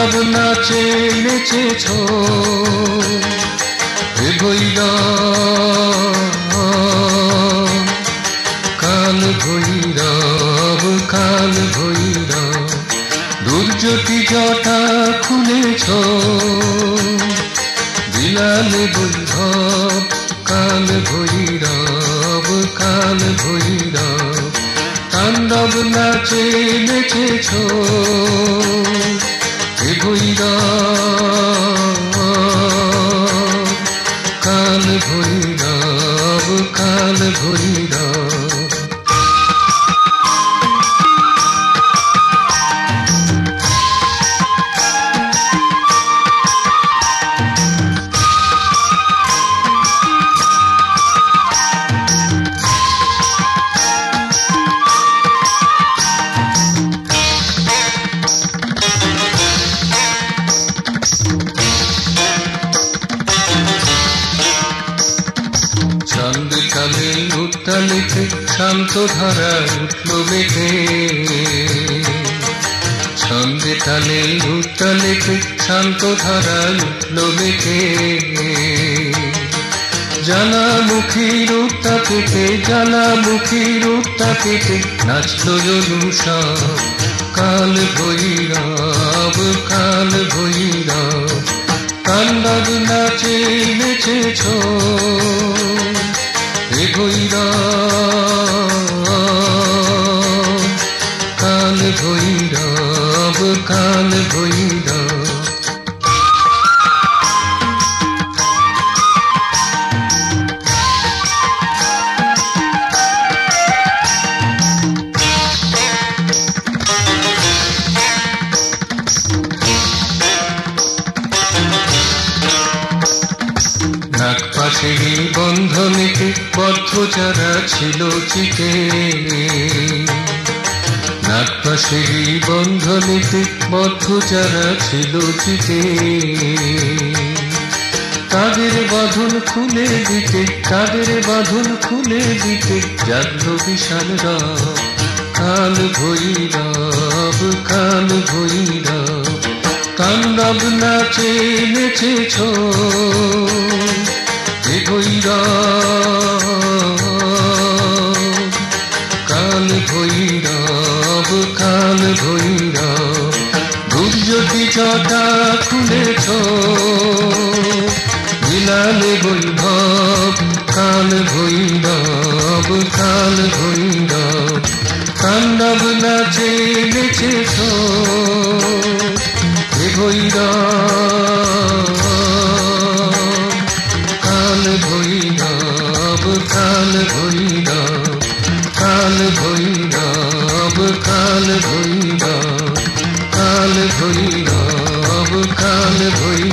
তাণ্ডব নাচে নেচেছ হে ভৈরব, কাল ভৈরব কাল ভৈরব, দুর্যটি জটা খুলেছ বিলালে বৈভব, কাল ভৈরব কাল ভৈরব, তাণ্ডব নাচে নেচেছ হে ভৈরব, কাল ভৈরব কাল ভৈরব। চাঁদ কালে উত্তালিতে শান্ত ধারা উঠল মেঘে, চাঁদ কালে উত্তালিতে শান্ত ধারা উঠল মেঘে, জ্বালামুখীর উত্তাপিতে জ্বালামুখীর উত্তাপিতে নাচল জনুষা, কাল ভৈরব কাল ভৈরব, তাণ্ডব নাচে নেচেছ হে ভৈরব, কাল ভৈরব কাল ভৈরব। নাগপাশেরই বন্ধনেতে বদ্ধ যারা ছিল চিতে, নাগপাশেরই বন্ধনেতে বদ্ধ যারা ছিল চিতে, তাদের বাঁধন খুলে দিতে তাদের বাঁধন খুলে দিতে জাগলো বিশাল রব, কাল ভৈরব কাল ভৈরব, তাণ্ডব নাচে নেচেছ হে ভৈরব, কাল ভৈরব কাল ভৈরব, দুর্যটি জটা খুলেছ বিলালে বৈভব, কাল ভৈরব কাল ভৈরব, তাণ্ডব নাচে নেচেছ হে ভৈরব, কাল ভৈরব কাল ভৈরব, কাল ভৈরব কাল ভৈরব, কাল ভৈরব কাল ভৈরব।